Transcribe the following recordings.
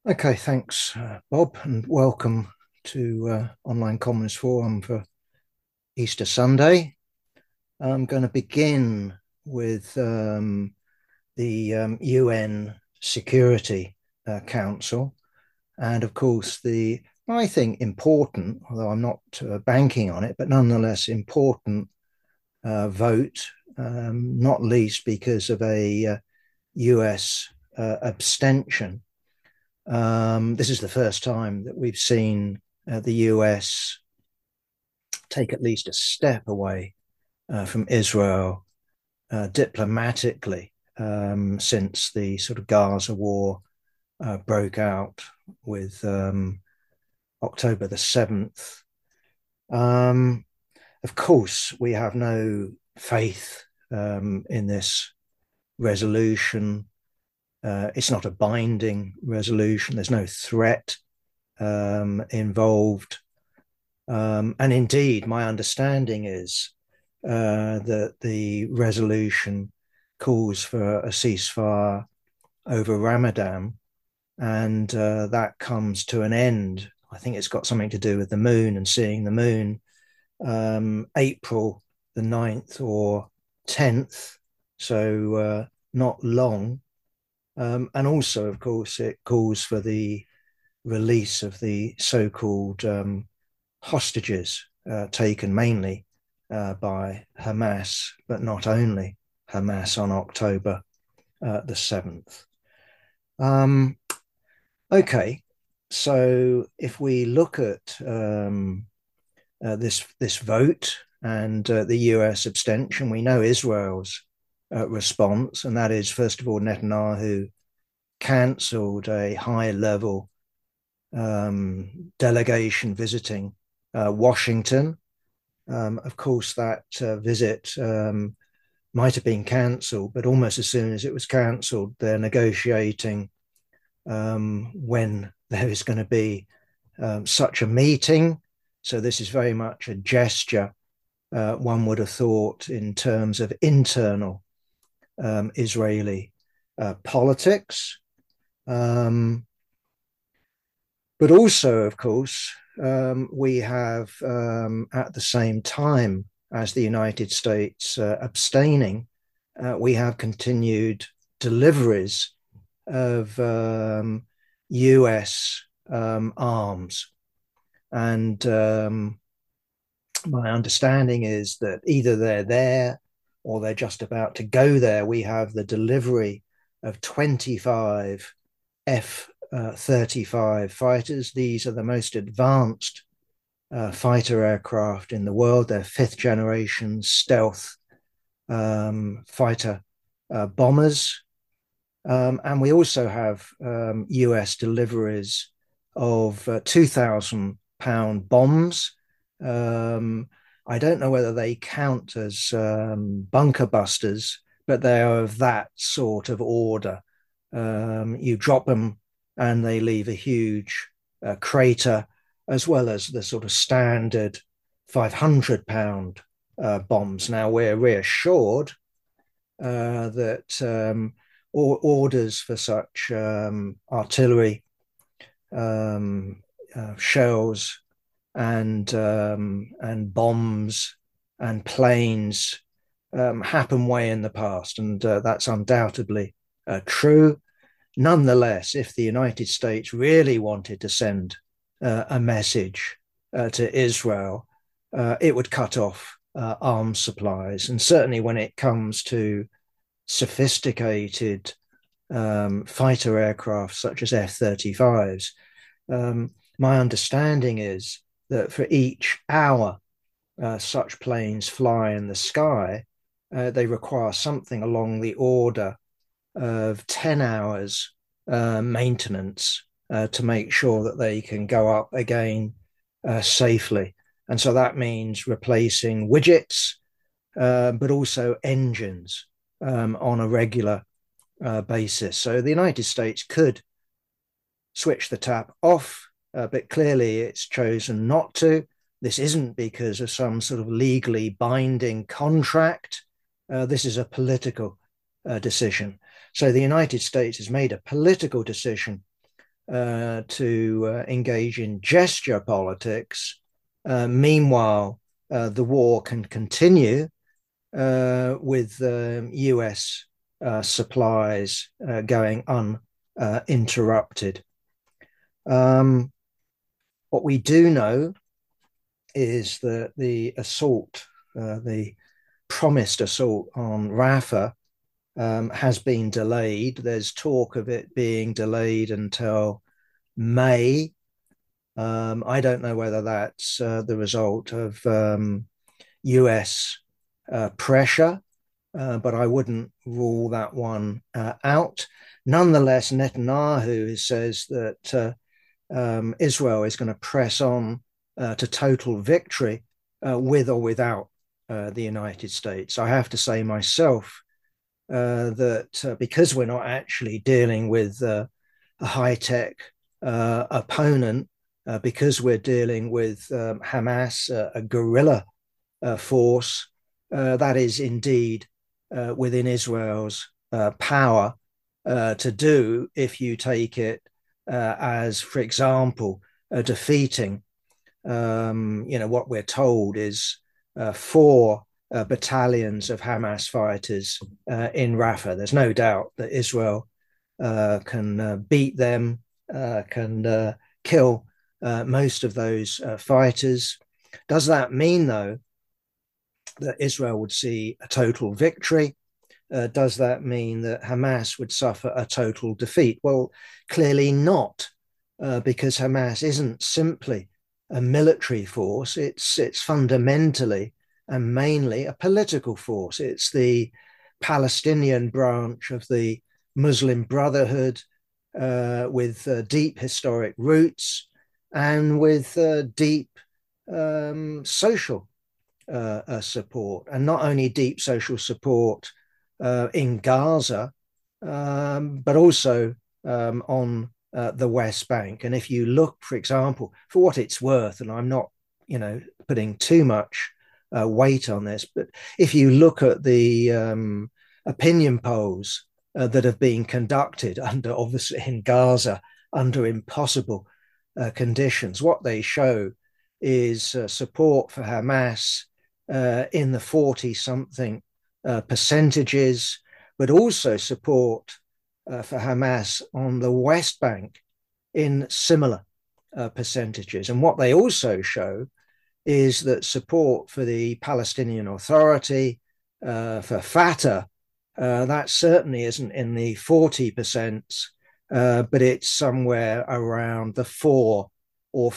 Okay, thanks, Bob, and welcome to Online Commons Forum for Easter Sunday. I'm going to begin with the UN Security Council, and of course, I think, important, although I'm not banking on it, but nonetheless important vote, not least because of a US abstention. This is the first time that we've seen the US take at least a step away from Israel diplomatically since the sort of Gaza war broke out with October the 7th. Um, of course, we have no faith in this resolution. It's not a binding resolution. There's no threat involved. And indeed, my understanding is that the resolution calls for a ceasefire over Ramadan, and that comes to an end. I think it's got something to do with the moon and seeing the moon, April the 9th or 10th, so not long. And also, of course, it calls for the release of the so-called hostages taken mainly by Hamas, but not only Hamas on October the 7th. Um, okay, so if we look at this vote and the US abstention, we know Israel's response, and that is, first of all, Netanyahu cancelled a high level delegation visiting Washington. Of course, that visit might have been cancelled, but almost as soon as it was cancelled, they're negotiating when there is going to be such a meeting. So this is very much a gesture, one would have thought, in terms of internal Israeli politics. But also, of course, we have, at the same time as the United States abstaining, we have continued deliveries of US arms. And my understanding is that either they're there or they're just about to go there. We have the delivery of 25 F 35 fighters. These are the most advanced fighter aircraft in the world. They're fifth generation stealth fighter bombers. And we also have US deliveries of 2,000-pound bombs. I don't know whether they count as bunker busters, but they are of that sort of order. You drop them and they leave a huge crater, as well as the sort of standard 500-pound bombs. Now, we're reassured that orders for such artillery, shells, and bombs and planes happen way in the past, and that's undoubtedly true. Nonetheless, if the United States really wanted to send a message to Israel, it would cut off arms supplies. And certainly when it comes to sophisticated fighter aircraft such as F-35s, my understanding is that for each hour such planes fly in the sky, they require something along the order of 10 hours maintenance to make sure that they can go up again safely. And so that means replacing widgets, but also engines on a regular basis. So the United States could switch the tap off, but clearly it's chosen not to. This isn't because of some sort of legally binding contract. This is a political decision. So the United States has made a political decision to engage in gesture politics. Meanwhile, the war can continue with US supplies going uninterrupted. What we do know is that the assault, the promised assault on Rafah, has been delayed. There's talk of it being delayed until May. I don't know whether that's the result of US pressure, but I wouldn't rule that one out. Nonetheless, Netanyahu says that Israel is going to press on to total victory with or without the United States. I have to say myself that because we're not actually dealing with a high-tech opponent, because we're dealing with Hamas, a guerrilla force, that is indeed within Israel's power to do if you take it as, for example, defeating, what we're told is 4 battalions of Hamas fighters in Rafah. There's no doubt that Israel can beat them, can kill most of those fighters. Does that mean, though, that Israel would see a total victory? Does that mean that Hamas would suffer a total defeat? Well, clearly not, because Hamas isn't simply a military force. It's fundamentally and mainly a political force. It's the Palestinian branch of the Muslim Brotherhood with deep historic roots and with deep social support, and not only deep social support in Gaza, but also on the West Bank. And if you look, for example, for what it's worth, and I'm not, putting too much weight on this, but if you look at the opinion polls that have been conducted obviously in Gaza, under impossible conditions, what they show is support for Hamas in the 40-something percentages, but also support for Hamas on the West Bank in similar percentages. And what they also show is that support for the Palestinian Authority, for Fatah, that certainly isn't in the 40%, but it's somewhere around the 4 or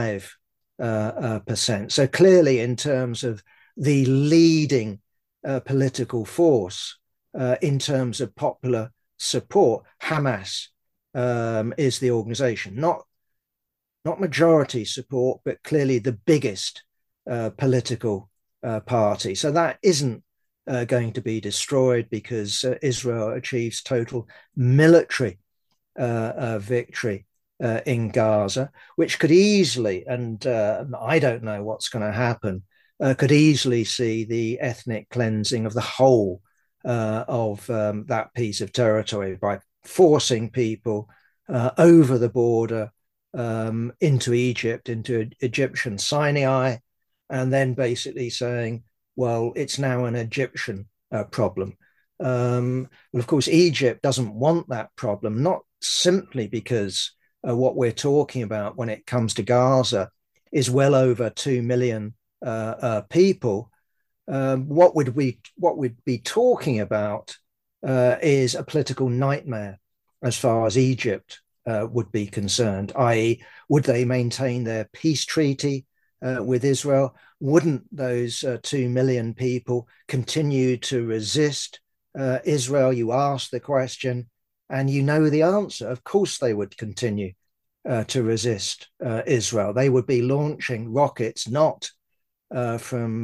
5%. So clearly, in terms of the leading political force in terms of popular support, Hamas is the organization, not majority support, but clearly the biggest political party. So that isn't going to be destroyed because Israel achieves total military victory in Gaza, which could easily, and I don't know what's going to happen, could easily see the ethnic cleansing of the whole of that piece of territory by forcing people over the border into Egypt, into Egyptian Sinai, and then basically saying, well, it's now an Egyptian problem. Well, of course, Egypt doesn't want that problem, not simply because what we're talking about when it comes to Gaza is well over 2 million people. What we'd be talking about is a political nightmare as far as Egypt would be concerned, i.e., would they maintain their peace treaty with Israel? Wouldn't those 2 million people continue to resist Israel? You ask the question and you know the answer. Of course, they would continue to resist Israel. They would be launching rockets not from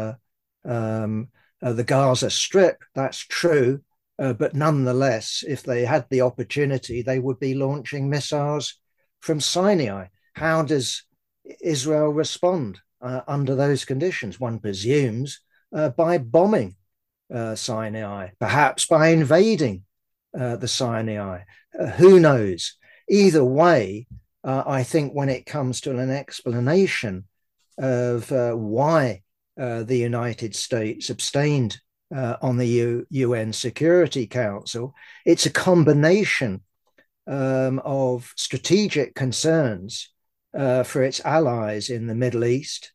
the Gaza Strip, that's true, but nonetheless, if they had the opportunity, they would be launching missiles from Sinai. How does Israel respond under those conditions? One presumes by bombing Sinai, perhaps by invading the Sinai. Who knows? either way, I think when it comes to an explanation of why the United States abstained on the UN Security Council, it's a combination of strategic concerns for its allies in the Middle East,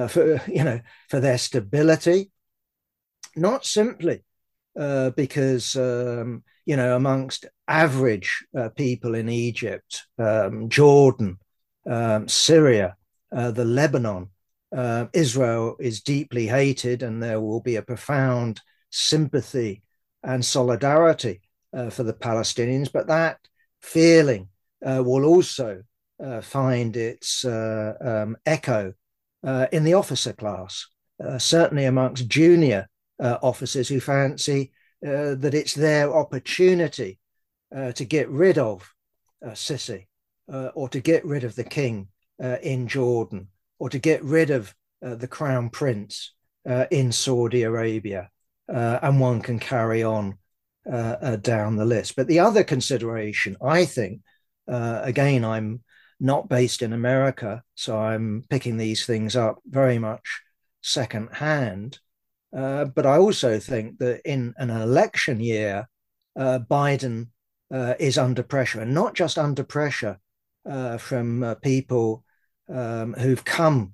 for their stability, not simply because amongst average people in Egypt, Jordan, Syria, the Lebanon, Israel is deeply hated, and there will be a profound sympathy and solidarity for the Palestinians. But that feeling will also find its echo in the officer class, certainly amongst junior officers who fancy that it's their opportunity to get rid of Sisi, or to get rid of the king in Jordan, or to get rid of the crown prince in Saudi Arabia. And one can carry on down the list. But the other consideration, I think, again, I'm not based in America, so I'm picking these things up very much secondhand. But I also think that in an election year, Biden is under pressure, and not just under pressure from people who've come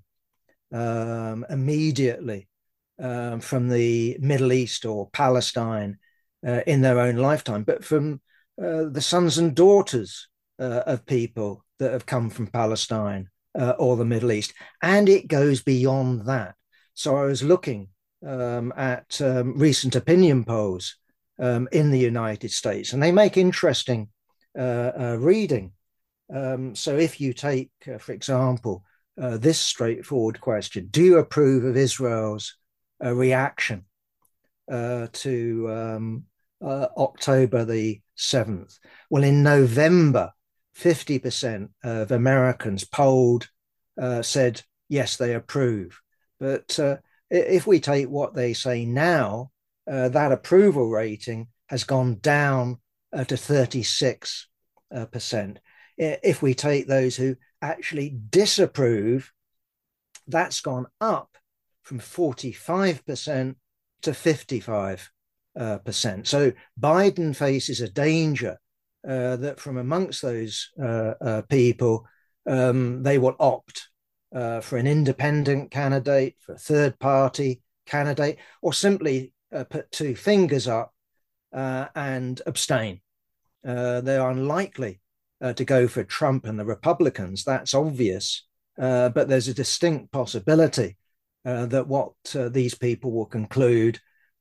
immediately from the Middle East or Palestine in their own lifetime, but from the sons and daughters of people that have come from Palestine or the Middle East. And it goes beyond that. So I was looking at recent opinion polls in the United States, and they make interesting reading. So if you take, for example, this straightforward question: do you approve of Israel's reaction to October the 7th? Well, in November, 50% of Americans polled said yes, they approve. But if we take what they say now, that approval rating has gone down to 36%. If we take those who actually disapprove, that's gone up from 45% to 55%. So Biden faces a danger that from amongst those people, they will opt for an independent candidate, for a third party candidate, or simply put two fingers up and abstain. They're unlikely to go for Trump and the Republicans. That's obvious. But there's a distinct possibility that what these people will conclude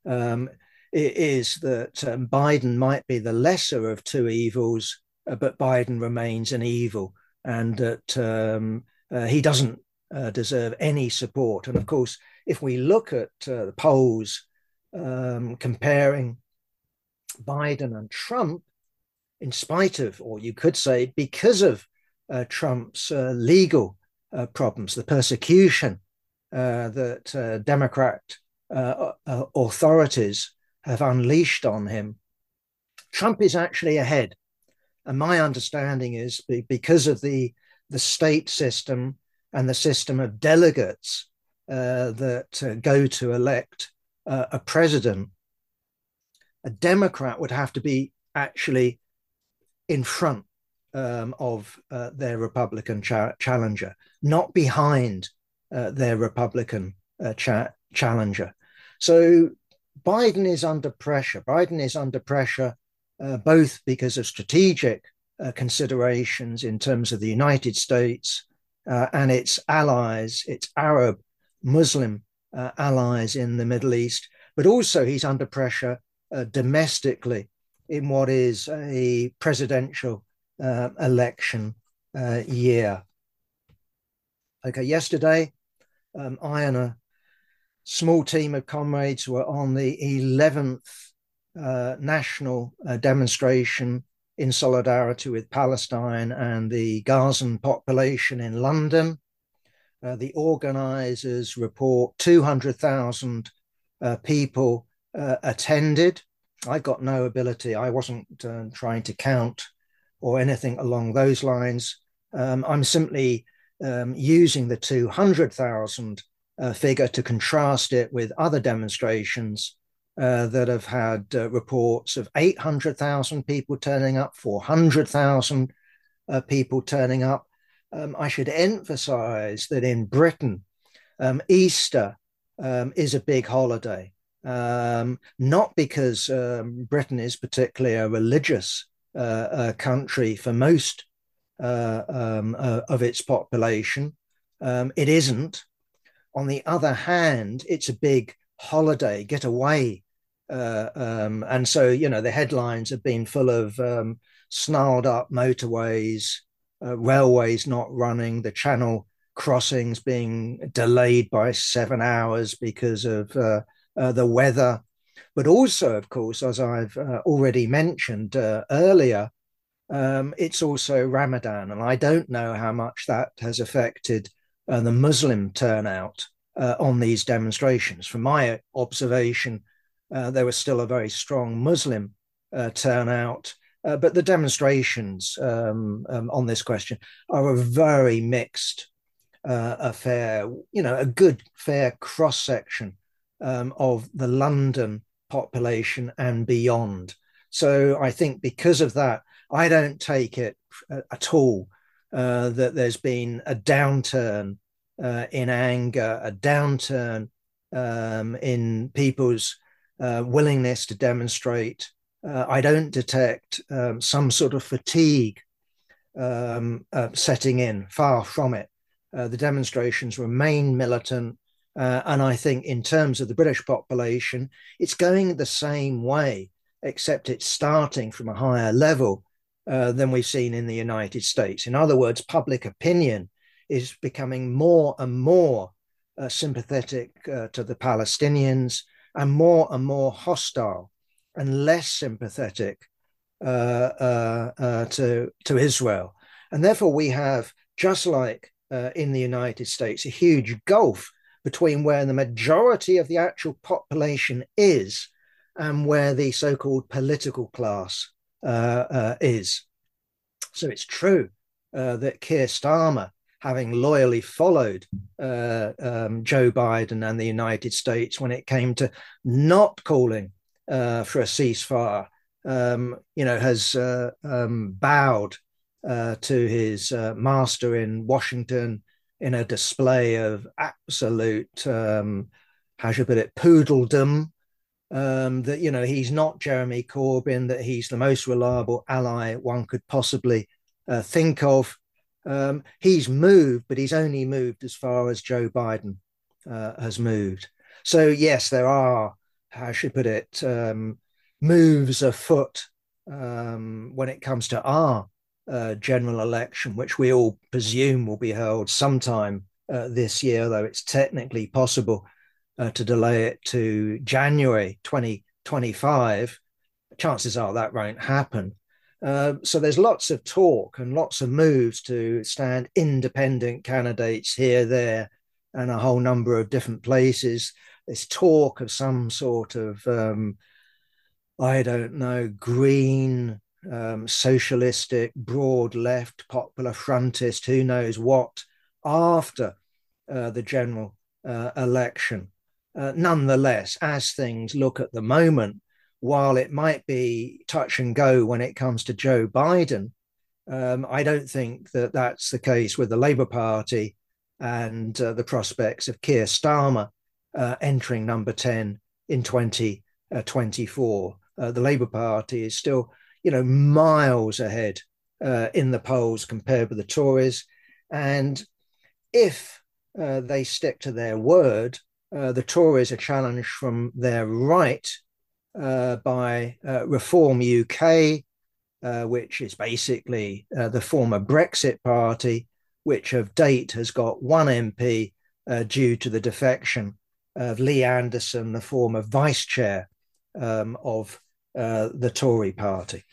is that Biden might be the lesser of two evils, but Biden remains an evil, and that he doesn't deserve any support. And of course, if we look at the polls comparing Biden and Trump, in spite of, or you could say because of Trump's legal problems, the persecution that Democrat authorities have unleashed on him, Trump is actually ahead. And my understanding is because of the state system and the system of delegates that go to elect a president, a Democrat would have to be actually in front of their Republican challenger, not behind their Republican challenger. So Biden is under pressure. Biden is under pressure both because of strategic considerations in terms of the United States and its allies, its Arab Muslim allies in the Middle East, but also he's under pressure domestically in what is a presidential election year. Okay, yesterday, I and a small team of comrades were on the 11th national demonstration in solidarity with Palestine and the Gazan population in London. The organizers report 200,000 people attended. I've got no ability. I wasn't trying to count or anything along those lines. I'm simply using the 200,000 figure to contrast it with other demonstrations that have had reports of 800,000 people turning up, 400,000 people turning up. I should emphasize that in Britain, Easter is a big holiday, not because Britain is particularly a religious country for most of its population. It isn't. On the other hand, it's a big holiday, get away. And so, the headlines have been full of snarled up motorways, railways not running, the Channel crossings being delayed by 7 hours because of the weather. But also, of course, as I've already mentioned earlier, it's also Ramadan. And I don't know how much that has affected the Muslim turnout on these demonstrations. From my observation, there was still a very strong Muslim turnout. But the demonstrations on this question are a very mixed affair, a good, fair cross section of the London population and beyond. So I think because of that, I don't take it at all that there's been a downturn in anger, a downturn in people's willingness to demonstrate. I don't detect some sort of fatigue setting in, far from it. The demonstrations remain militant. And I think in terms of the British population, it's going the same way, except it's starting from a higher level than we've seen in the United States. In other words, public opinion is becoming more and more sympathetic to the Palestinians and more hostile and less sympathetic to Israel. And therefore, we have, just like in the United States, a huge gulf between where the majority of the actual population is and where the so-called political class is. So it's true that Keir Starmer, having loyally followed Joe Biden and the United States when it came to not calling for a ceasefire, has bowed to his master in Washington in a display of absolute, how should I put it, poodledom. That he's not Jeremy Corbyn, that he's the most reliable ally one could possibly think of. He's moved, but he's only moved as far as Joe Biden has moved. So yes, there are, how should I put it, moves afoot when it comes to our general election, which we all presume will be held sometime this year, though it's technically possible to delay it to January 2025. Chances are that won't happen. So there's lots of talk and lots of moves to stand independent candidates here, there, and a whole number of different places. There's talk of some sort of, I don't know, green, socialistic, broad left, popular frontist, who knows what, after the general election. Nonetheless, as things look at the moment, while it might be touch and go when it comes to Joe Biden, I don't think that that's the case with the Labour Party and the prospects of Keir Starmer entering number 10 in 2024. The Labour Party is still, miles ahead in the polls compared with the Tories. And if they stick to their word, the Tories are challenged from their right by Reform UK, which is basically the former Brexit party, which of date has got one MP due to the defection of Lee Anderson, the former vice chair of the Tory party.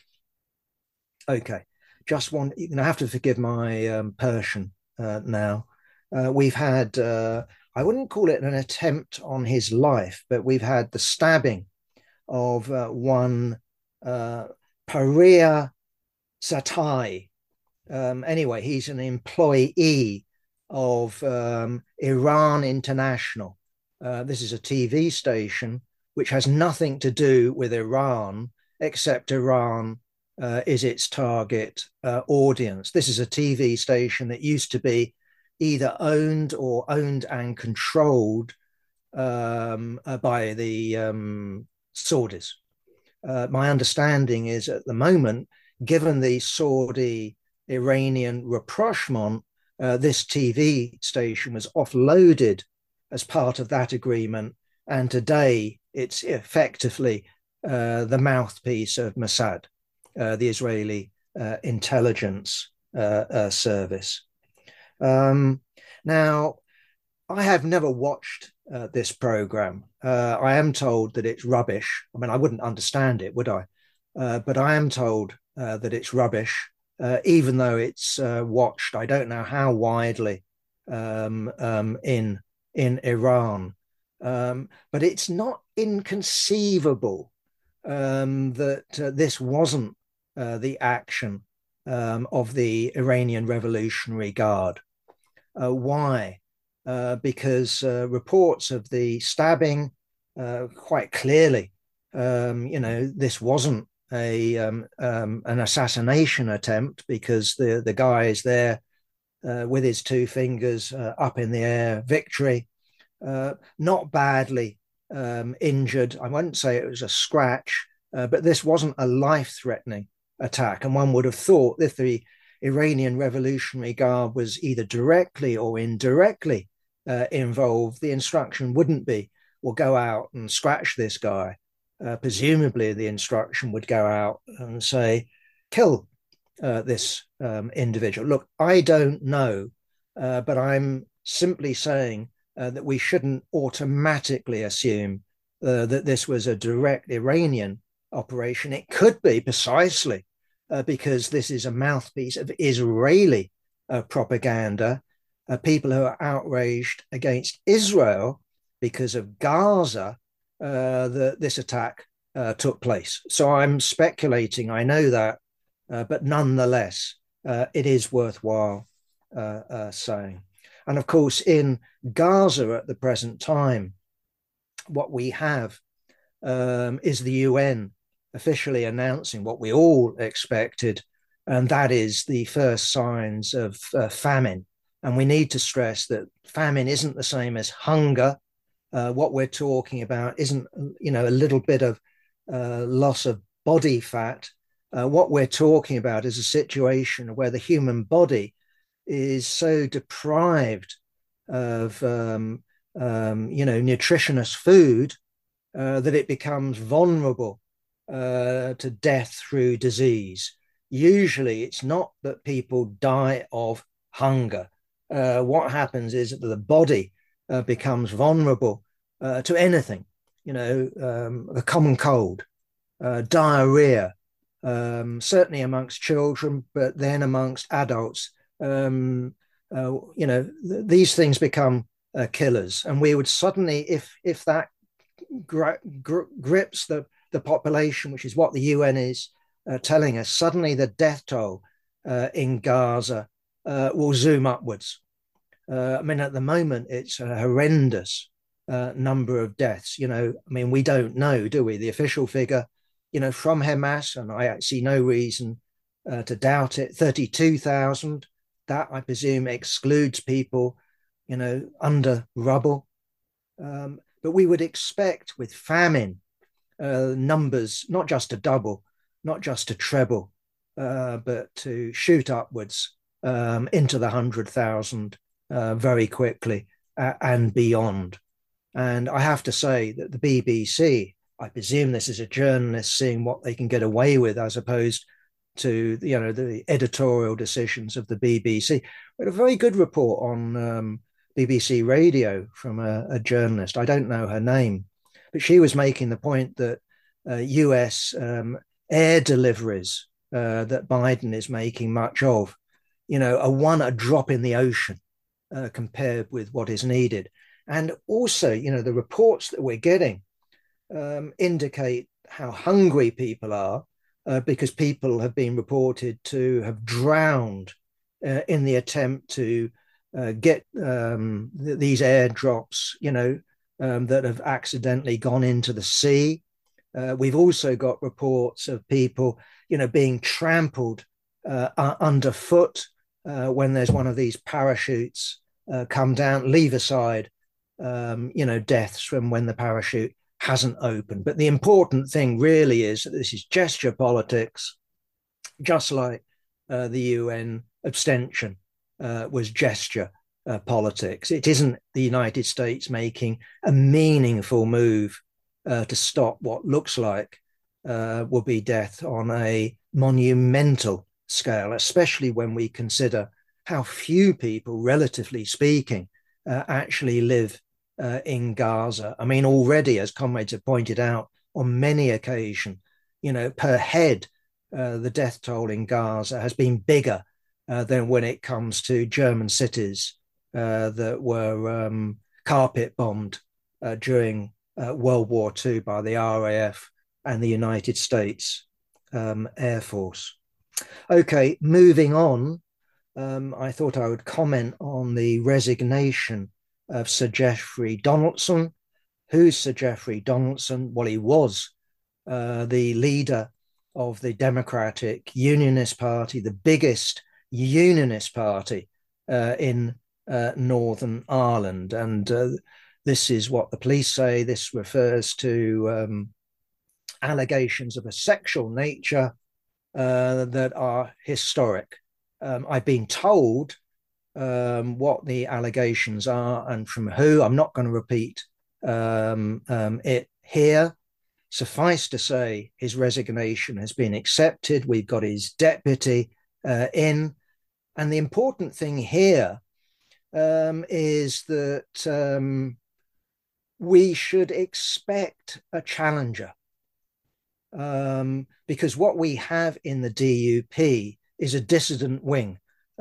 Okay, just one, you're going to have to forgive my Persian now. We've had, I wouldn't call it an attempt on his life, but we've had the stabbing of one Paria Zatai. Anyway, he's an employee of Iran International. This is a TV station which has nothing to do with Iran, except Iran is its target audience. This is a TV station that used to be either owned and controlled by the Saudis. My understanding is at the moment, given the Saudi Iranian rapprochement, this TV station was offloaded as part of that agreement. And today it's effectively the mouthpiece of Mossad, the Israeli intelligence service. Now, I have never watched this program. I am told that it's rubbish. I mean, I wouldn't understand it, would I? But I am told that it's rubbish, even though it's watched. I don't know how widely in Iran, but it's not inconceivable that this wasn't the action of the Iranian Revolutionary Guard. Why? Because reports of the stabbing quite clearly, this wasn't an assassination attempt, because the guy is there with his two fingers up in the air, victory, not badly injured. I won't say it was a scratch, but this wasn't a life-threatening attack. And one would have thought if the Iranian Revolutionary Guard was either directly or indirectly involved, the instruction wouldn't be, well, go out and scratch this guy. Presumably, the instruction would go out and say, kill this individual. Look, I don't know, but I'm simply saying that we shouldn't automatically assume that this was a direct Iranian operation. It could be precisely because this is a mouthpiece of Israeli propaganda, people who are outraged against Israel because of Gaza, that this attack took place. So I'm speculating, I know that, but nonetheless, it is worthwhile saying. And of course, in Gaza at the present time, what we have is the UN officially announcing what we all expected, and that is the first signs of famine. And we need to stress that famine isn't the same as hunger. What we're talking about isn't, a little bit of loss of body fat. What we're talking about is a situation where the human body is so deprived of, nutritious food that it becomes vulnerable to death through disease. Usually, it's not that people die of hunger. What happens is that the body becomes vulnerable to anything, the common cold, diarrhea, certainly amongst children, but then amongst adults. These things become killers, and we would suddenly, if that grips the population, which is what the UN is telling us, suddenly the death toll in Gaza will zoom upwards. At the moment, it's a horrendous number of deaths. We don't know, do we? The official figure, from Hamas, and I see no reason to doubt it, 32,000. That, I presume, excludes people, under rubble. But we would expect with famine numbers not just to double, not just to treble, but to shoot upwards into the 100,000 very quickly and beyond. And I have to say that the BBC, I presume this is a journalist seeing what they can get away with as opposed to the editorial decisions of the BBC. We had a very good report on BBC Radio from a journalist. I don't know her name, but she was making the point that US air deliveries that Biden is making much of, a drop in the ocean compared with what is needed. And also, the reports that we're getting indicate how hungry people are, because people have been reported to have drowned in the attempt to get these airdrops, that have accidentally gone into the sea. We've also got reports of people, being trampled underfoot when there's one of these parachutes come down, leave aside, deaths from when the parachute hasn't opened. But the important thing really is that this is gesture politics, just like the UN abstention was gesture politics. It isn't the United States making a meaningful move to stop what looks like will be death on a monumental scale, especially when we consider how few people, relatively speaking, actually live in Gaza. I mean, already, as comrades have pointed out on many occasions, per head, the death toll in Gaza has been bigger than when it comes to German cities that were carpet bombed during World War II by the RAF and the United States Air Force. Okay, moving on, I thought I would comment on the resignation of Sir Geoffrey Donaldson. Who's Sir Geoffrey Donaldson? Well, he was the leader of the Democratic Unionist Party, the biggest unionist party in Northern Ireland. And this is what the police say. This refers to allegations of a sexual nature that are historic. I've been told what the allegations are and from who. I'm not going to repeat it here. Suffice to say, his resignation has been accepted. We've got his deputy in. And the important thing here is that we should expect a challenger. Because what we have in the DUP is a dissident wing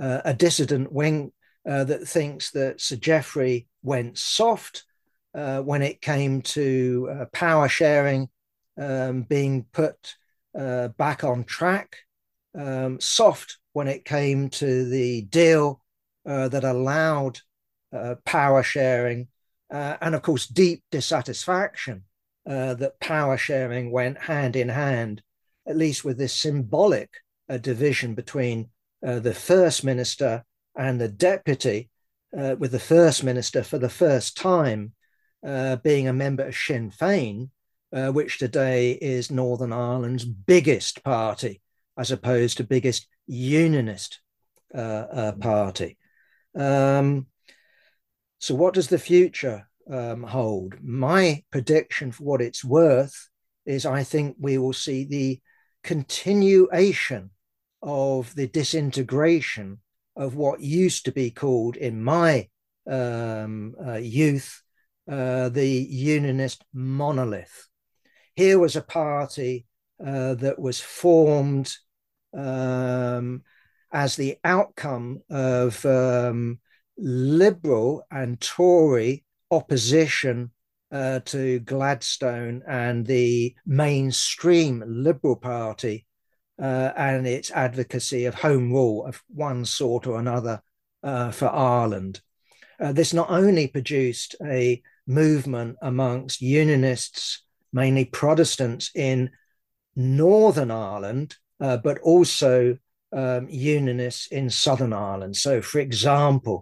that thinks that Sir Geoffrey went soft when it came to power sharing being put back on track, soft when it came to the deal that allowed power sharing, and of course, deep dissatisfaction that power sharing went hand in hand, at least with this symbolic division between the First Minister and the Deputy, with the First Minister for the first time being a member of Sinn Féin, which today is Northern Ireland's biggest party, as opposed to biggest unionist party. So what does the future hold? My prediction, for what it's worth, is I think we will see the continuation of the disintegration of what used to be called in my youth the unionist monolith. Here was a party that was formed as the outcome of Liberal and Tory opposition to Gladstone and the mainstream Liberal Party and its advocacy of home rule of one sort or another for Ireland. This not only produced a movement amongst unionists, mainly Protestants in Northern Ireland, but also unionists in Southern Ireland. So, for example,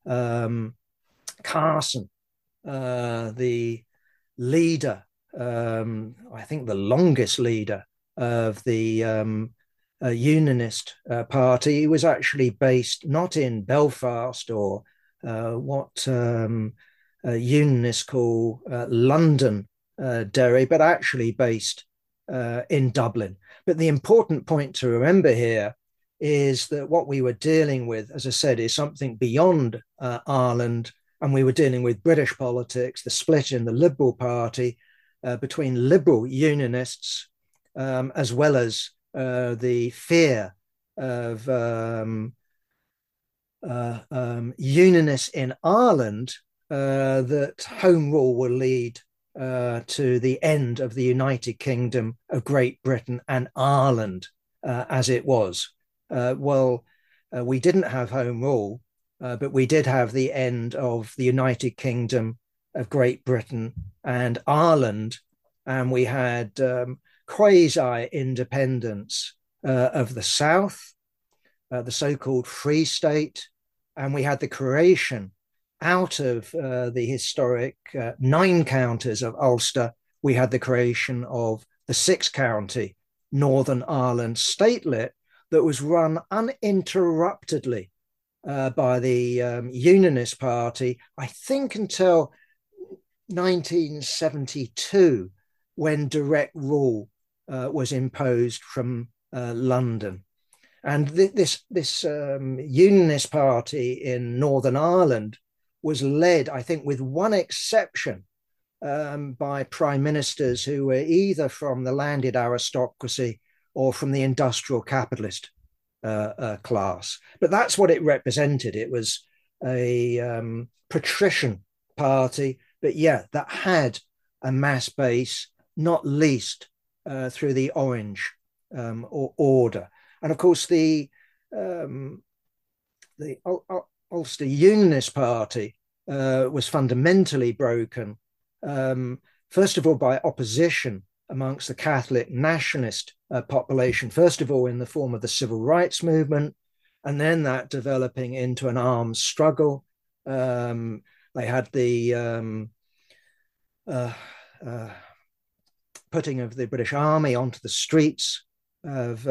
Carson, the leader, I think the longest leader of the Unionist Party, was actually based not in Belfast or what Unionists call London Derry, but actually based in Dublin. But the important point to remember here is that what we were dealing with, as I said, is something beyond Ireland, and we were dealing with British politics, the split in the Liberal Party between Liberal Unionists, as well as the fear of Unionists in Ireland that home rule will lead to the end of the United Kingdom of Great Britain and Ireland as it was. We didn't have Home Rule, but we did have the end of the United Kingdom of Great Britain and Ireland, and we had quasi-independence of the South, the so-called Free State, and we had the creation out of the historic 9 counties of Ulster. We had the creation of the 6-county Northern Ireland statelet that was run uninterruptedly by the Unionist Party, I think until 1972, when direct rule was imposed from London. And this Unionist Party in Northern Ireland was led, I think, with one exception, by prime ministers who were either from the landed aristocracy or from the industrial capitalist class. But that's what it represented. It was a patrician party, but yeah, that had a mass base, not least through the Orange Order. And of course, the Ulster Unionist Party was fundamentally broken, first of all, by opposition amongst the Catholic nationalist population, first of all in the form of the civil rights movement, and then that developing into an armed struggle. They had the putting of the British Army onto the streets of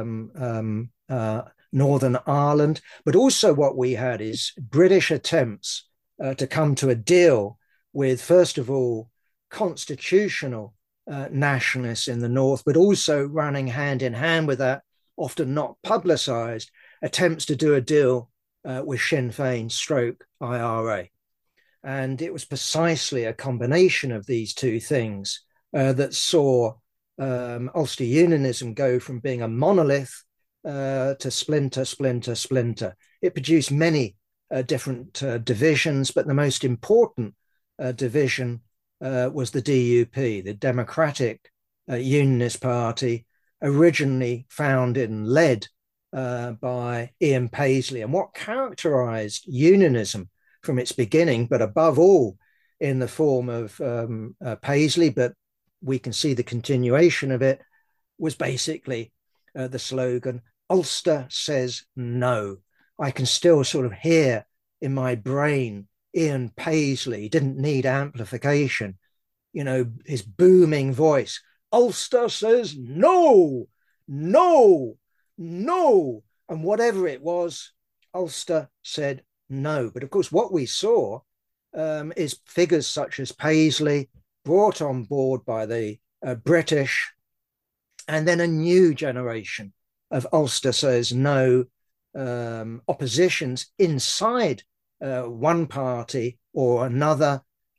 Northern Ireland. But also what we had is British attempts to come to a deal with, first of all, constitutional nationalists in the north, but also running hand in hand with that, often not publicised, attempts to do a deal with Sinn Féin stroke IRA. And it was precisely a combination of these two things that saw Ulster Unionism go from being a monolith to splinter, splinter, splinter. It produced many different divisions, but the most important division was the DUP, the Democratic Unionist Party, originally founded and led by Ian Paisley. And what characterized unionism from its beginning, but above all in the form of Paisley, but we can see the continuation of it, was basically the slogan, Ulster says no. I can still sort of hear in my brain Ian Paisley, didn't need amplification, his booming voice, Ulster says no, no, no. And whatever it was, Ulster said no. But of course, what we saw is figures such as Paisley brought on board by the British, and then a new generation of Ulster says no oppositions inside one party or another.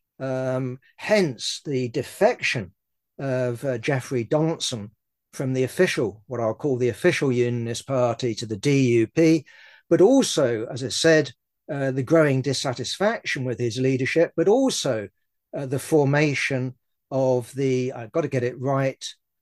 Hence the defection of Geoffrey Donaldson from the official, what I'll call the official Unionist Party, to the DUP, but also, as I said, the growing dissatisfaction with his leadership, but also the formation of the, I've got to get it right,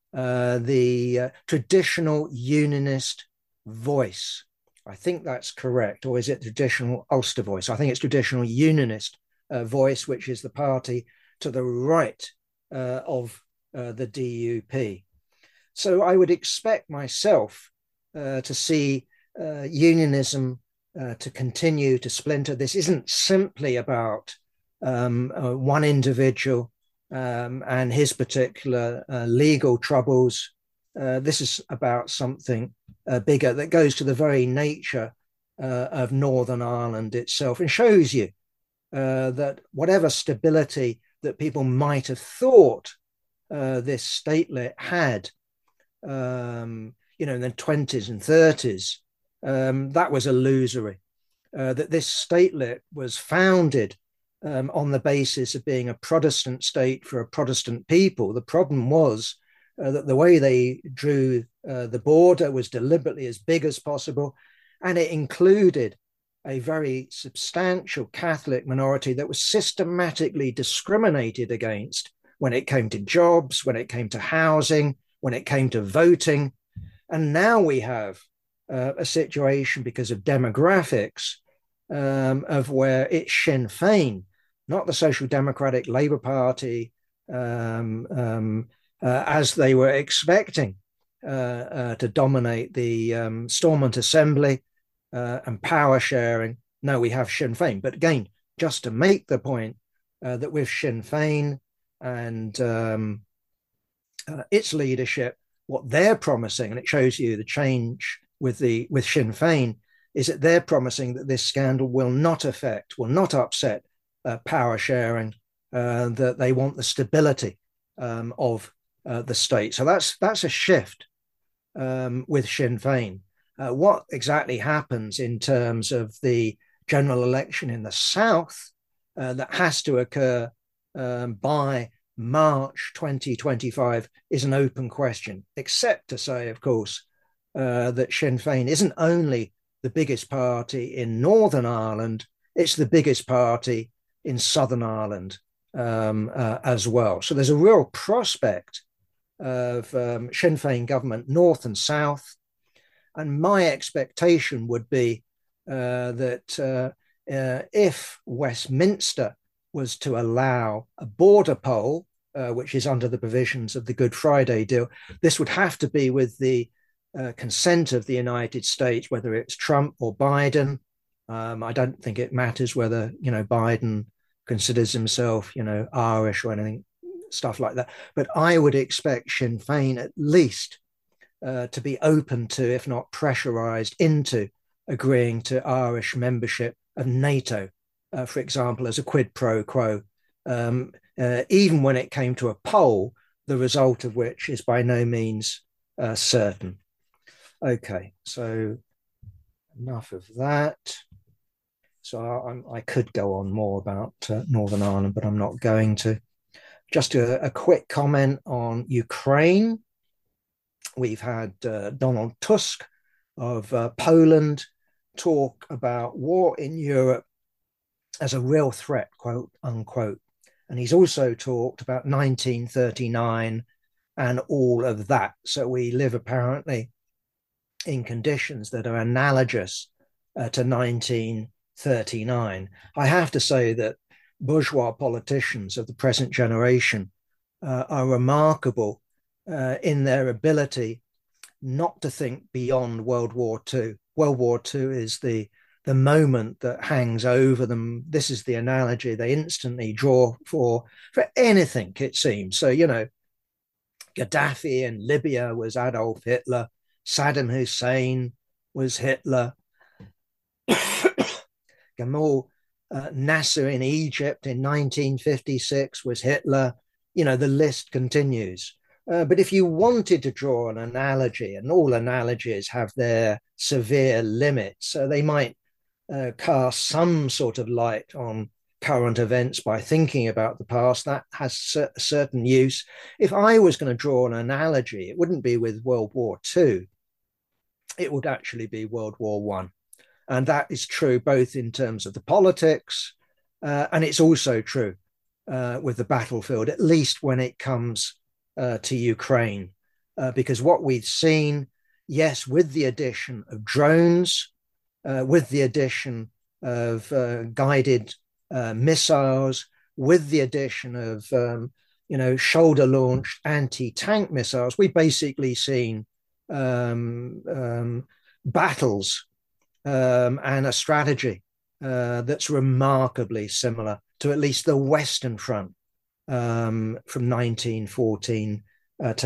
the traditional Unionist voice. I think that's correct. Or is it traditional Ulster voice? I think it's traditional Unionist voice, which is the party to the right of the DUP. So I would expect myself to see unionism to continue to splinter. This isn't simply about one individual and his particular legal troubles. This is about something bigger that goes to the very nature of Northern Ireland itself, and shows you that whatever stability that people might have thought this statelet had, in the 20s and 30s, that was illusory. That this statelet was founded on the basis of being a Protestant state for a Protestant people. The problem was that the way they drew the border was deliberately as big as possible, and it included a very substantial Catholic minority that was systematically discriminated against when it came to jobs, when it came to housing, when it came to voting. And now we have a situation because of demographics of where it's Sinn Féin, not the Social Democratic Labour Party, as they were expecting to dominate the Stormont Assembly and power sharing. No, we have Sinn Féin. But again, just to make the point that with Sinn Féin and its leadership, what they're promising, and it shows you the change with Sinn Féin, is that they're promising that this scandal will not upset power sharing, that they want the stability of the state. So that's a shift with Sinn Féin. What exactly happens in terms of the general election in the south that has to occur by March 2025 is an open question, except to say, of course, that Sinn Féin isn't only the biggest party in Northern Ireland, it's the biggest party in Southern Ireland as well. So there's a real prospect of Sinn Féin government north and south. And my expectation would be that if Westminster was to allow a border poll, which is under the provisions of the Good Friday deal, this would have to be with the consent of the United States, whether it's Trump or Biden. I don't think it matters whether, Biden considers himself, Irish or anything, stuff like that. But I would expect Sinn Féin at least to be open to, if not pressurized into, agreeing to Irish membership of NATO, for example, as a quid pro quo, even when it came to a poll, the result of which is by no means certain. Okay, so enough of that. So I could go on more about Northern Ireland, but I'm not going to. Just a quick comment on Ukraine. We've had Donald Tusk of Poland talk about war in Europe as a real threat, quote unquote. And he's also talked about 1939 and all of that. So we live apparently in conditions that are analogous to 1939. I have to say that bourgeois politicians of the present generation are remarkable in their ability not to think beyond World War II. World War II is the moment that hangs over them. This is the analogy they instantly draw for anything, it seems. So, Gaddafi in Libya was Adolf Hitler. Saddam Hussein was Hitler. Gamal Nasser in Egypt in 1956 was Hitler. The list continues. But if you wanted to draw an analogy, and all analogies have their severe limits, so they might cast some sort of light on current events by thinking about the past, that has certain use. If I was going to draw an analogy, it wouldn't be with World War II. It would actually be World War One. And that is true both in terms of the politics, and it's also true with the battlefield, at least when it comes to Ukraine. Because what we've seen, yes, with the addition of drones, with the addition of guided missiles, with the addition of shoulder-launched anti-tank missiles, we've basically seen battles and a strategy that's remarkably similar to at least the Western Front from 1914 to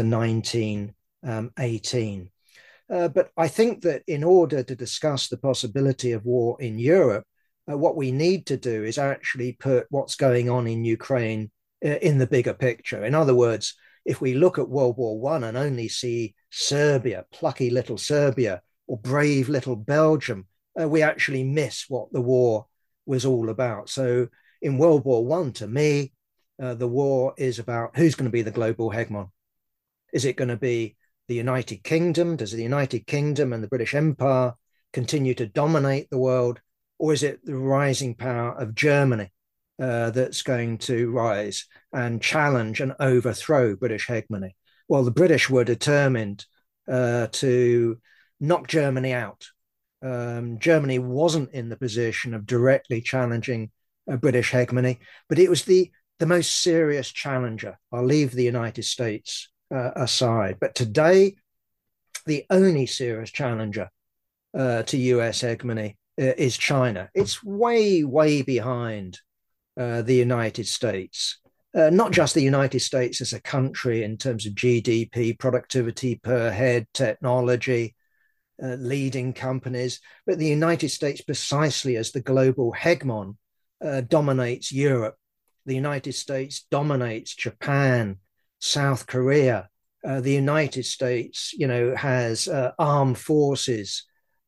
1918. But I think that in order to discuss the possibility of war in Europe, what we need to do is actually put what's going on in Ukraine in the bigger picture. In other words, if we look at World War One and only see Serbia, plucky little Serbia, or brave little Belgium, we actually miss what the war was all about. So in World War One, to me, the war is about who's going to be the global hegemon. Is it going to be the United Kingdom? Does the United Kingdom and the British Empire continue to dominate the world? Or is it the rising power of Germany that's going to rise and challenge and overthrow British hegemony. Well, the British were determined to knock Germany out. Germany wasn't in the position of directly challenging British hegemony, but it was the most serious challenger. I'll leave the United States aside. But today, the only serious challenger to US hegemony is China. It's way, way behind the United States. Not just the United States as a country in terms of GDP, productivity per head, technology, leading companies, but the United States precisely as the global hegemon dominates Europe. The United States dominates Japan, South Korea. The United States, has armed forces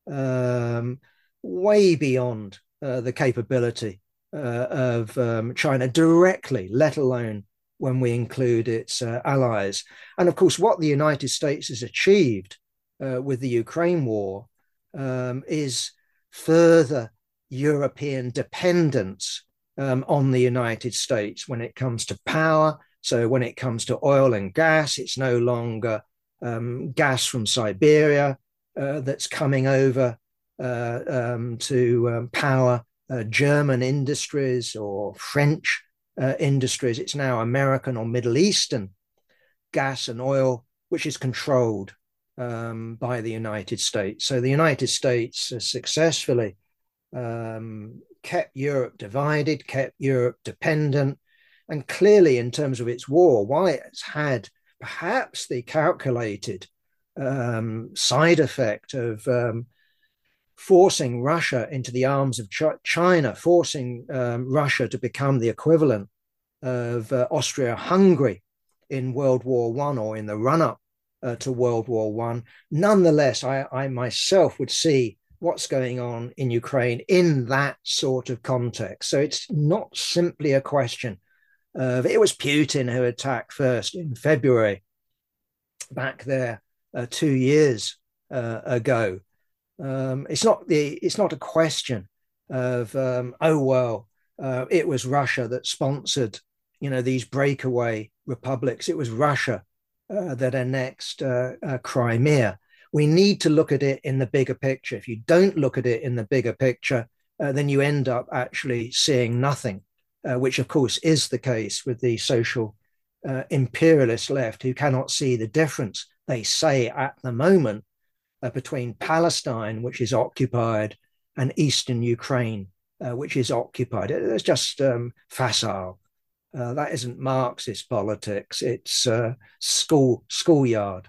way beyond the capability of China directly, let alone when we include its allies. And of course, what the United States has achieved with the Ukraine war is further European dependence on the United States when it comes to power. So when it comes to oil and gas, it's no longer gas from Siberia that's coming over to power German industries or French industries. It's now American or Middle Eastern gas and oil, which is controlled by the United States. So the United States has successfully kept Europe divided, kept Europe dependent, and clearly in terms of its war, why it's had perhaps the calculated side effect of forcing Russia into the arms of China, forcing Russia to become the equivalent of Austria-Hungary in World War I or in the run-up to World War I. Nonetheless, I myself would see what's going on in Ukraine in that sort of context. So it's not simply a question of it was Putin who attacked first in February back there 2 years ago. It's not a question of it was Russia that sponsored these breakaway republics. It was Russia that annexed Crimea. We need to look at it in the bigger picture. If you don't look at it in the bigger picture, then you end up actually seeing nothing, which of course is the case with the social imperialist left who cannot see the difference, they say at the moment, between Palestine, which is occupied, and eastern Ukraine, which is occupied. It's just facile. That isn't Marxist politics. It's schoolyard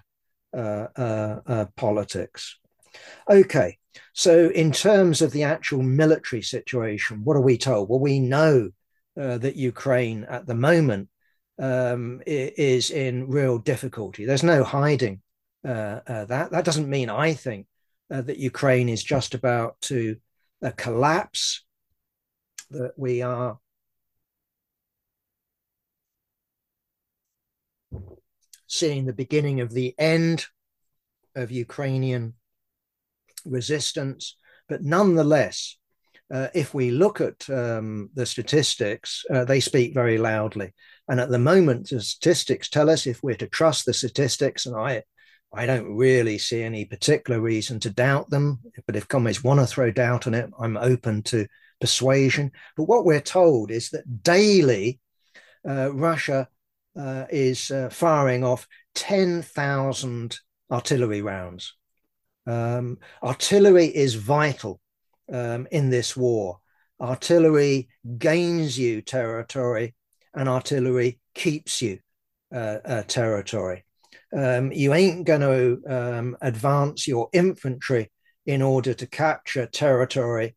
politics. Okay, so in terms of the actual military situation, what are we told? Well, we know that Ukraine at the moment is in real difficulty. There's no hiding that. That doesn't mean, I think, that Ukraine is just about to collapse, that we are seeing the beginning of the end of Ukrainian resistance. But nonetheless, if we look at the statistics, they speak very loudly. And at the moment, the statistics tell us, if we're to trust the statistics, and I don't really see any particular reason to doubt them, but if comrades want to throw doubt on it, I'm open to persuasion. But what we're told is that daily Russia is firing off 10,000 artillery rounds. Artillery is vital in this war. Artillery gains you territory, and artillery keeps you territory. You ain't going to advance your infantry in order to capture territory.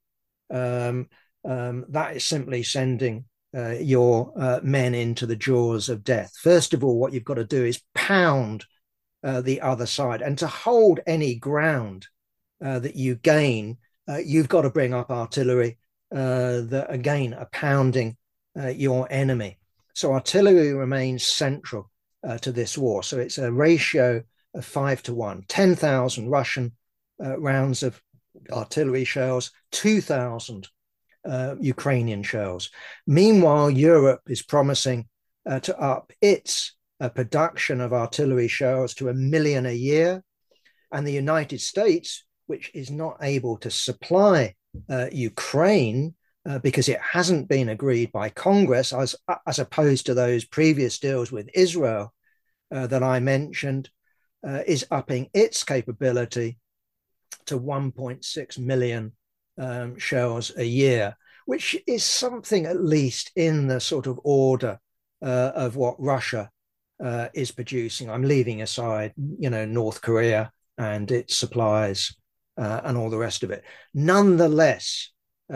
That is simply sending your men into the jaws of death. First of all, what you've got to do is pound the other side. And to hold any ground that you gain, you've got to bring up artillery that, again, are pounding your enemy. So artillery remains central to this war. So it's a ratio of 5-1, 10,000 Russian rounds of artillery shells, 2,000 Ukrainian shells. Meanwhile, Europe is promising to up its production of artillery shells to 1 million a year. And the United States, which is not able to supply Ukraine because it hasn't been agreed by Congress, as opposed to those previous deals with Israel that I mentioned, is upping its capability to 1.6 million shells a year, which is something at least in the sort of order of what Russia is producing. I'm leaving aside, North Korea and its supplies and all the rest of it. Nonetheless,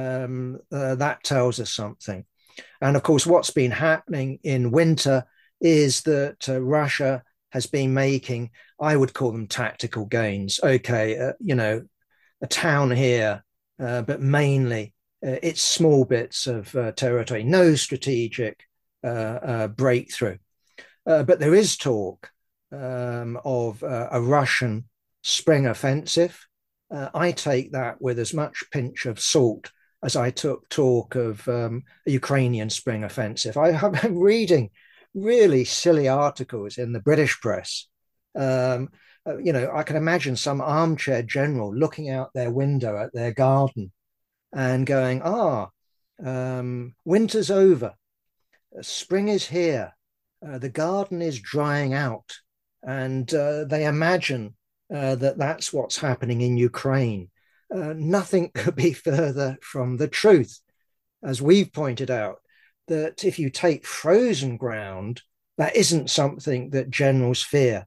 that tells us something. And of course, what's been happening in winter is that Russia has been making, I would call them tactical gains. Okay, a town here, but mainly it's small bits of territory, no strategic breakthrough. But there is talk of a Russian spring offensive. I take that with as much pinch of salt as I took talk of a Ukrainian spring offensive. I have been reading really silly articles in the British press. I can imagine some armchair general looking out their window at their garden and going, winter's over, spring is here, the garden is drying out. And they imagine that's what's happening in Ukraine. Nothing could be further from the truth. As we've pointed out, that if you take frozen ground, that isn't something that generals fear.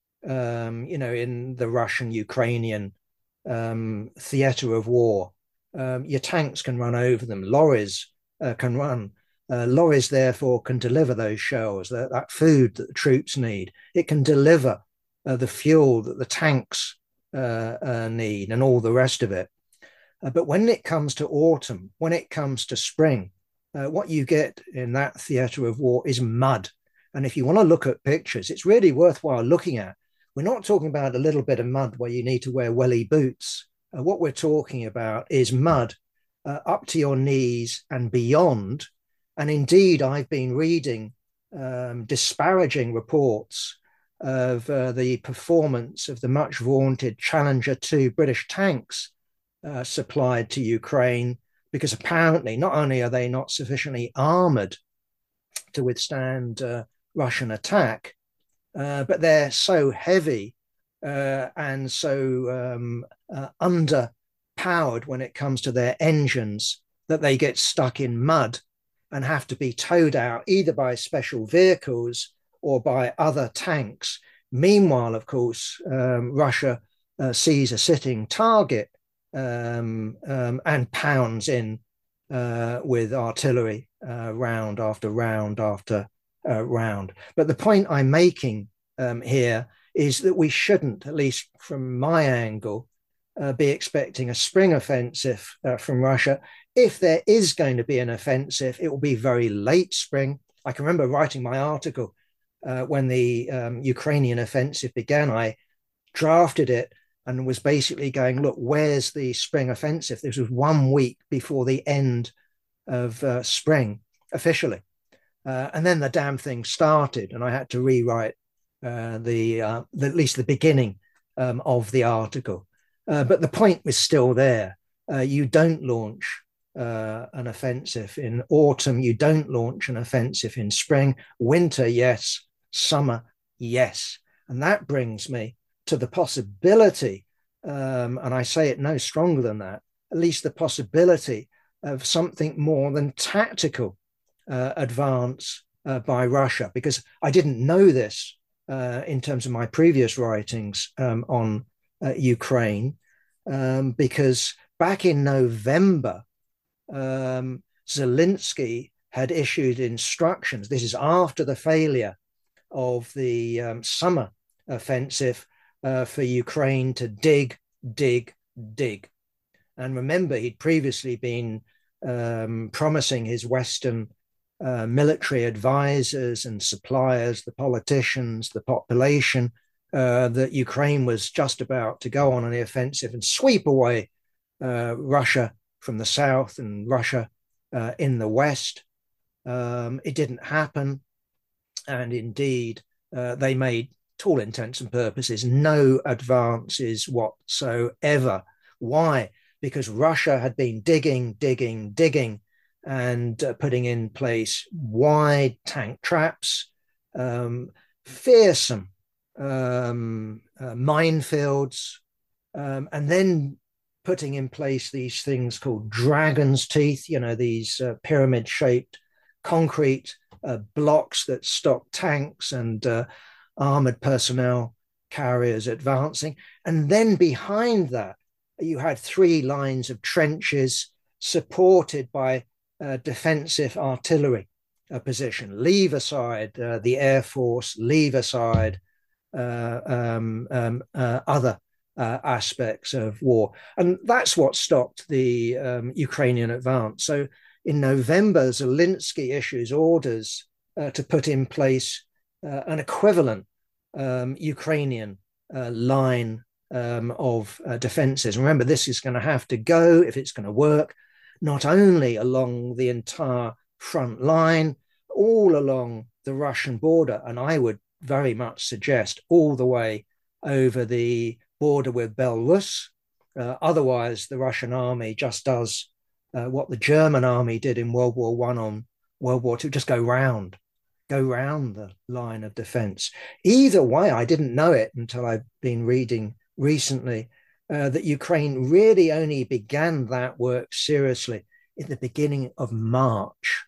In the Russian-Ukrainian theater of war, your tanks can run over them, lorries can run. Lorries, therefore, can deliver those shells, that food that the troops need. It can deliver the fuel that the tanks need and all the rest of it. But when it comes to autumn, when it comes to spring, what you get in that theatre of war is mud. And if you want to look at pictures, it's really worthwhile looking at. We're not talking about a little bit of mud where you need to wear welly boots. What we're talking about is mud up to your knees and beyond. And indeed, I've been reading disparaging reports of the performance of the much vaunted Challenger 2 British tanks supplied to Ukraine, because apparently not only are they not sufficiently armored to withstand Russian attack, but they're so heavy and so underpowered when it comes to their engines that they get stuck in mud and have to be towed out either by special vehicles or by other tanks. Meanwhile, of course, Russia sees a sitting target and pounds in with artillery round after round after round. But the point I'm making here is that we shouldn't, at least from my angle, be expecting a spring offensive from Russia. If there is going to be an offensive, it will be very late spring. I can remember writing my article when the Ukrainian offensive began. I drafted it and was basically going, look, where's the spring offensive? This was 1 week before the end of spring officially. And then the damn thing started, and I had to rewrite at least the beginning of the article. But the point was still there. You don't launch an offensive in autumn. You don't launch an offensive in spring. Winter, yes. Summer, yes. And that brings me to the possibility, and I say it no stronger than that, at least the possibility of something more than tactical advance by Russia, because I didn't know this in terms of my previous writings on Ukraine, because back in November, Zelensky had issued instructions. This is after the failure of the summer offensive for Ukraine to dig. And remember, he'd previously been promising his Western military advisors and suppliers, the politicians, the population, that Ukraine was just about to go on the offensive and sweep away Russia from the south and Russia in the West. It didn't happen. And indeed, they made, to all intents and purposes, no advances whatsoever. Why? Because Russia had been digging, and putting in place wide tank traps, fearsome minefields, and then putting in place these things called dragon's teeth, these pyramid shaped concrete blocks that stop tanks and armored personnel carriers advancing. And then behind that, you had 3 lines of trenches supported by defensive artillery position. Leave aside the Air Force, leave aside other aspects of war. And that's what stopped the Ukrainian advance. So in November, Zelensky issues orders to put in place an equivalent Ukrainian line of defenses. Remember, this is going to have to go, if it's going to work, not only along the entire front line, all along the Russian border, and I would very much suggest all the way over the border with Belarus. Otherwise, the Russian army just does what the German army did in World War I on World War II, just go round the line of defense. Either way, I didn't know it until I've been reading recently that Ukraine really only began that work seriously in the beginning of March.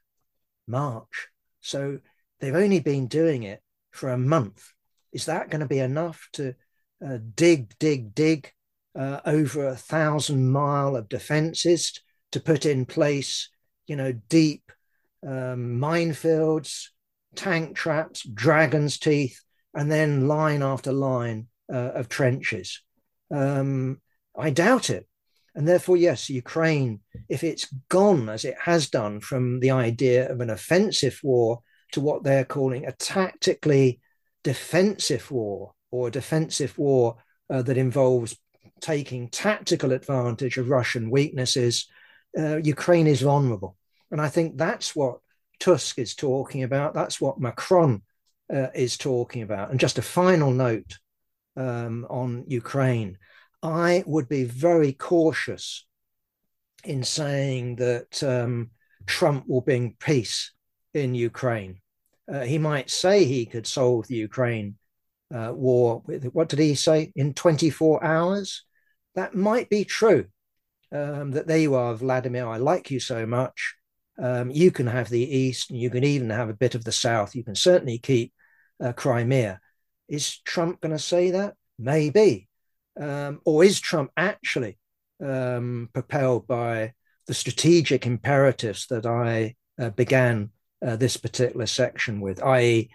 So they've only been doing it for a month. Is that going to be enough to dig over 1,000 miles of defenses, to put in place, deep minefields, tank traps, dragon's teeth, and then line after line of trenches? I doubt it. And therefore, yes, Ukraine, if it's gone, as it has done, from the idea of an offensive war to what they're calling a tactically defensive war, or a defensive war that involves taking tactical advantage of Russian weaknesses, Ukraine is vulnerable. And I think that's what Tusk is talking about. That's what Macron is talking about. And just a final note on Ukraine. I would be very cautious in saying that Trump will bring peace in Ukraine. He might say he could solve the Ukraine war with, what did he say, in 24 hours? That might be true. That there you are, Vladimir, I like you so much. You can have the East, and you can even have a bit of the South. You can certainly keep Crimea. Is Trump going to say that? Maybe. Or is Trump actually propelled by the strategic imperatives that I began this particular section with, i.e.,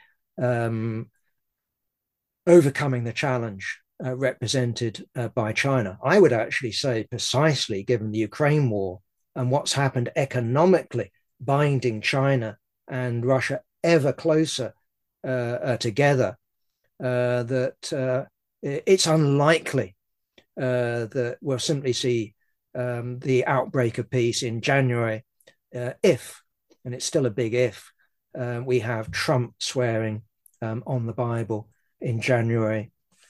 overcoming the challenge represented by China? I would actually say, precisely given the Ukraine war and what's happened economically, binding China and Russia ever closer together, that it's unlikely that we'll simply see the outbreak of peace in January if, and it's still a big if, we have Trump swearing on the Bible in January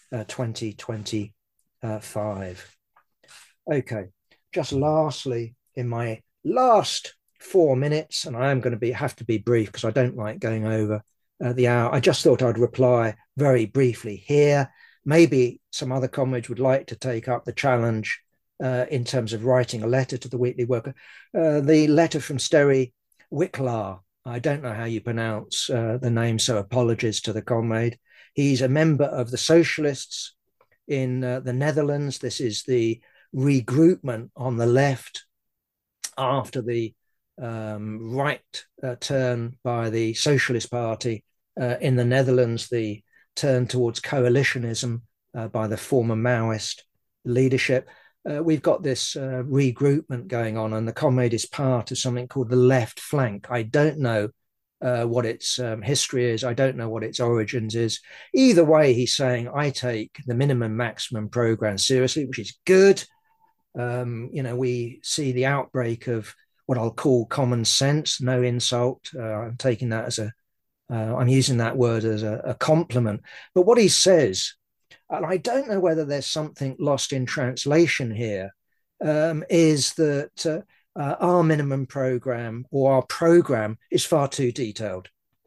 2025. Okay, just lastly, in my last 4 minutes, and I am going to have to be brief because I don't like going over the hour. I just thought I'd reply very briefly here. Maybe some other comrades would like to take up the challenge in terms of writing a letter to the Weekly Worker. The letter from Steri Wiklaar, I don't know how you pronounce the name, so apologies to the comrade. He's a member of the Socialists in the Netherlands. This is the regroupment on the left after the right turn by the Socialist Party in the Netherlands, the turn towards coalitionism by the former Maoist leadership. We've got this regroupment going on, and the comrade is part of something called the Left Flank. I don't know what its history is. I don't know what its origins is. Either way, he's saying, I take the minimum maximum program seriously, which is good. We see the outbreak of what I'll call common sense, no insult. I'm taking that as I'm using that word as a compliment. But what he says, and I don't know whether there's something lost in translation here, is that our minimum program or our program is far too detailed.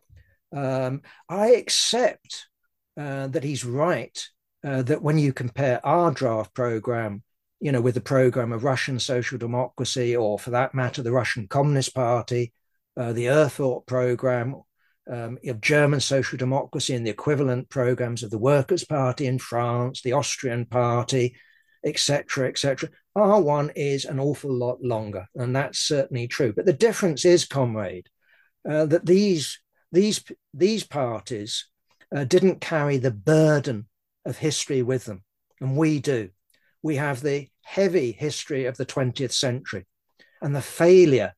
I accept that he's right, that when you compare our draft program, with the program of Russian social democracy, or for that matter, the Russian Communist Party, the Erfurt program of German social democracy, and the equivalent programs of the Workers' Party in France, the Austrian Party, etc., etc. Our one is an awful lot longer, and that's certainly true. But the difference is, comrade, that these parties didn't carry the burden of history with them, and we do. We have the heavy history of the 20th century and the failure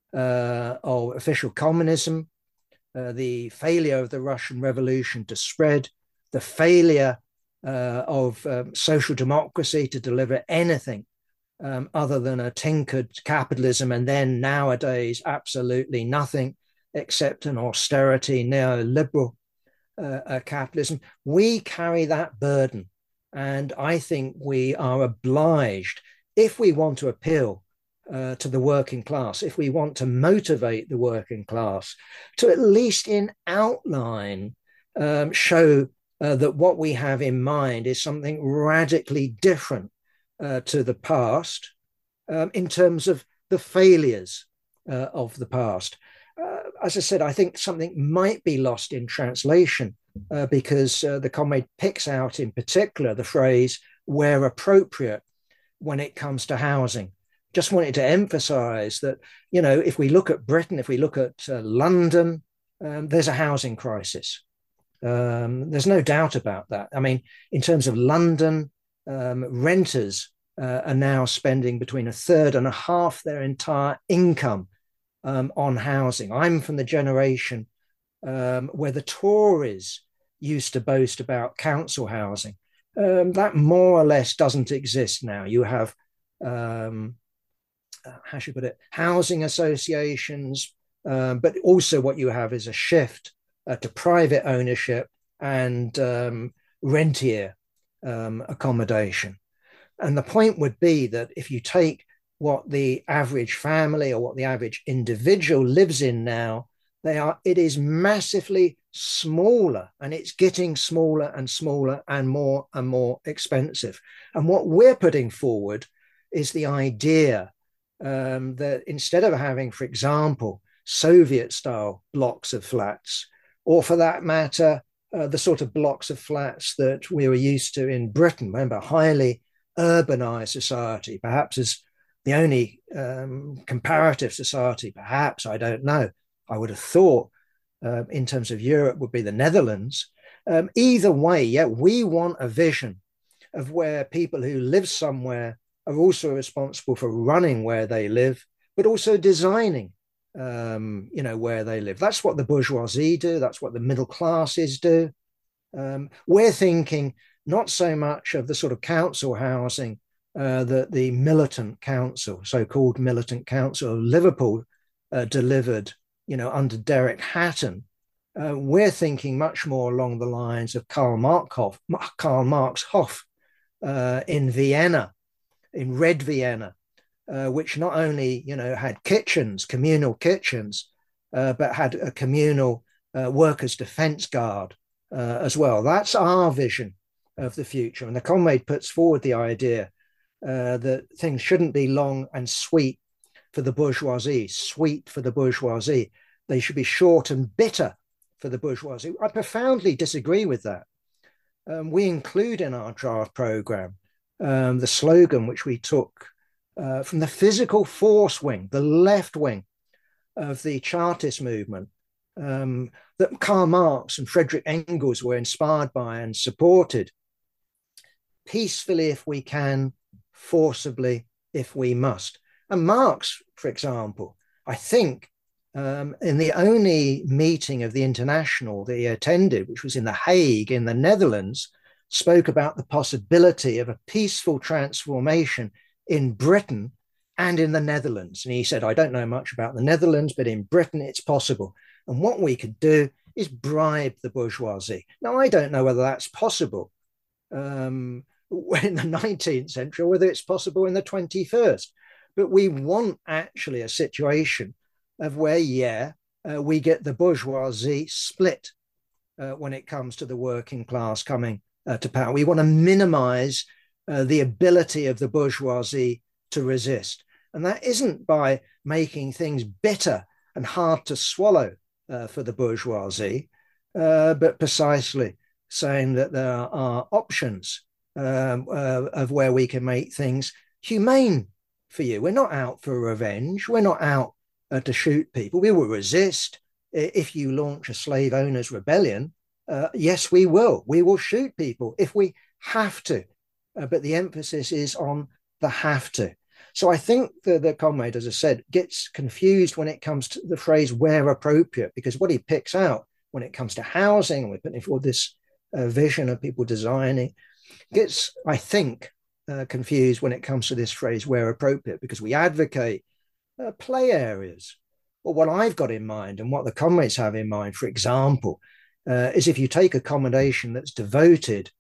of official communism, the failure of the Russian Revolution to spread, the failure of social democracy to deliver anything other than a tinkered capitalism, and then nowadays absolutely nothing except an austerity neoliberal capitalism. We carry that burden, and I think we are obliged, if we want to appeal to the working class, if we want to motivate the working class, to at least in outline show that what we have in mind is something radically different to the past in terms of the failures of the past. As I said, I think something might be lost in translation because the comrade picks out in particular the phrase "where appropriate" when it comes to housing. Just wanted to emphasize that, if we look at Britain, if we look at London, there's a housing crisis. There's no doubt about that. I mean, in terms of London, renters are now spending between a third and a half their entire income on housing. I'm from the generation where the Tories used to boast about council housing. That more or less doesn't exist now. You have, how should I put it, housing associations, but also what you have is a shift to private ownership and rentier accommodation. And the point would be that if you take what the average family or what the average individual lives in now, it is massively smaller, and it's getting smaller and smaller and more expensive. And what we're putting forward is the idea that instead of having, for example, Soviet-style blocks of flats, or for that matter, the sort of blocks of flats that we were used to in Britain, remember, highly urbanized society, perhaps as the only comparative society, perhaps, I don't know. I would have thought in terms of Europe would be the Netherlands. Either way, yeah, we want a vision of where people who live somewhere are also responsible for running where they live, but also designing, where they live. That's what the bourgeoisie do. That's what the middle classes do. We're thinking not so much of the sort of council housing that the militant council, so-called militant council of Liverpool, delivered, under Derek Hatton. We're thinking much more along the lines of Karl Marx Hof in Vienna, in Red Vienna, which not only, had kitchens, communal kitchens, but had a communal workers' defense guard as well. That's our vision of the future. And the comrade puts forward the idea that things shouldn't be long and sweet for the bourgeoisie, They should be short and bitter for the bourgeoisie. I profoundly disagree with that. We include in our draft program the slogan which we took from the physical force wing, the left wing of the Chartist movement, that Karl Marx and Friedrich Engels were inspired by and supported. Peacefully if we can, forcibly if we must. And Marx, for example, I think in the only meeting of the International that he attended, which was in The Hague in the Netherlands, spoke about the possibility of a peaceful transformation in Britain and in the Netherlands. And he said, I don't know much about the Netherlands, but in Britain it's possible. And what we could do is bribe the bourgeoisie. Now, I don't know whether that's possible in the 19th century, or whether it's possible in the 21st. But we want actually a situation of where, we get the bourgeoisie split when it comes to the working class coming to power. We want to minimize the ability of the bourgeoisie to resist. And that isn't by making things bitter and hard to swallow for the bourgeoisie, but precisely saying that there are options of where we can make things humane for you. We're not out for revenge. We're not out to shoot people. We will resist. If you launch a slave owners' rebellion, yes, we will. We will shoot people if we have to. But the emphasis is on the have to. So I think the comrade, as I said, gets confused when it comes to the phrase where appropriate, because what he picks out when it comes to housing, and we're putting forward this vision of people designing, gets, I think, confused when it comes to this phrase where appropriate, because we advocate play areas. Well, what I've got in mind and what the comrades have in mind, for example, is if you take accommodation that's devoted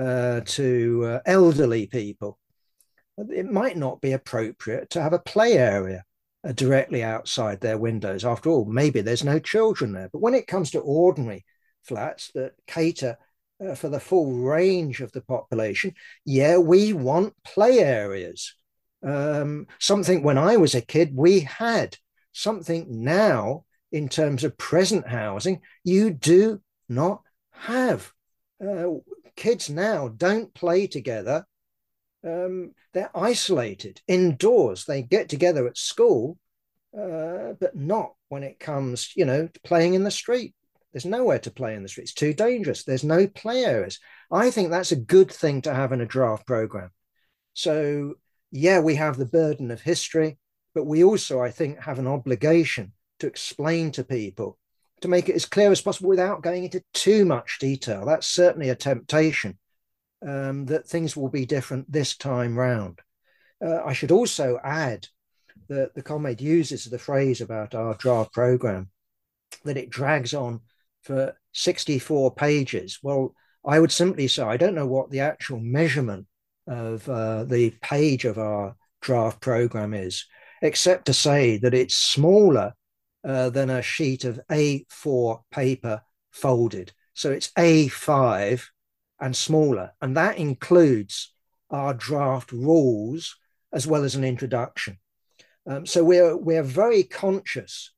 to elderly people, it might not be appropriate to have a play area directly outside their windows. After all, maybe there's no children there. But when it comes to ordinary flats that cater for the full range of the population, we want play areas. Something when I was a kid we had. Something now, in terms of present housing, you do not have. Kids now don't play together. They're isolated indoors. They get together at school, but not when it comes, to playing in the street. There's nowhere to play in the street. It's too dangerous. There's no play areas. I think that's a good thing to have in a draft program. So, we have the burden of history, but we also, I think, have an obligation to explain to people, to make it as clear as possible without going into too much detail. That's certainly a temptation, that things will be different this time round. I should also add that the comrade uses the phrase about our draft program, that it drags on for 64 pages. Well, I would simply say, I don't know what the actual measurement of the page of our draft program is, except to say that it's smaller than a sheet of A4 paper folded. So it's A5 and smaller. And that includes our draft rules as well as an introduction. So we're very conscious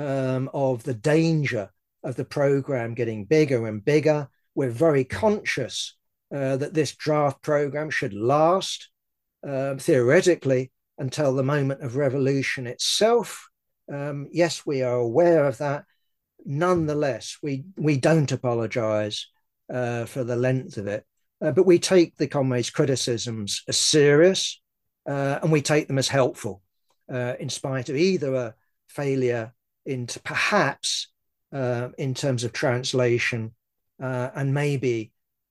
of the danger of the program getting bigger and bigger. We're very conscious that this draft program should last theoretically until the moment of revolution itself. Yes, we are aware of that. Nonetheless, we don't apologize for the length of it, but we take the comrades' criticisms as serious, and we take them as helpful, in spite of either a failure into perhaps in terms of translation, and maybe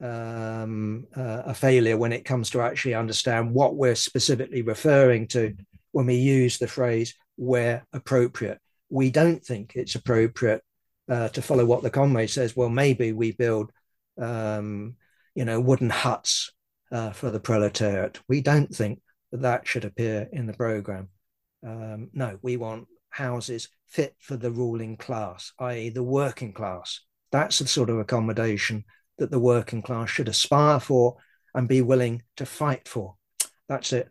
a failure when it comes to actually understand what we're specifically referring to when we use the phrase where appropriate. We don't think it's appropriate to follow what the comrade says. Well, maybe we build wooden huts for the proletariat. We don't think that should appear in the program. No, we want houses fit for the ruling class, i.e. the working class. That's the sort of accommodation that the working class should aspire for and be willing to fight for. That's it.